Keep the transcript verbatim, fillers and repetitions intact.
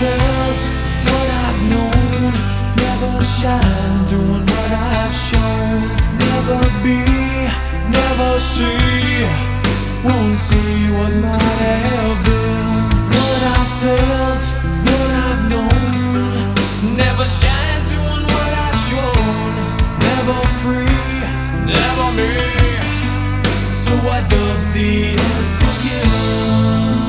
felt, what I've known, never shine doing what I've shown. Never be, never see, won't see what might have been. What I felt, what I've known, never shine doing what I've shown. Never free, never me, so I dug the earth again.